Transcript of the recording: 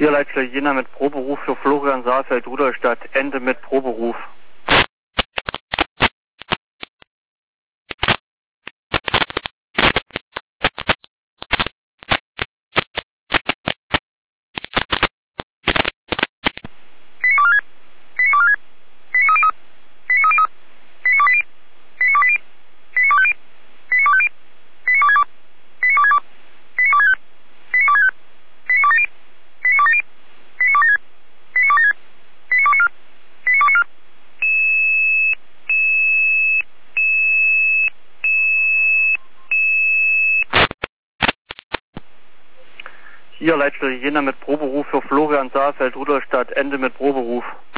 Hier Leitstelle Jena mit Proberuf für Florian Saalfeld, Rudolstadt, Ende mit Proberuf. Hier Leitstelle Jena mit Proberuf für Florian Saalfeld, Rudolstadt, Ende mit Proberuf.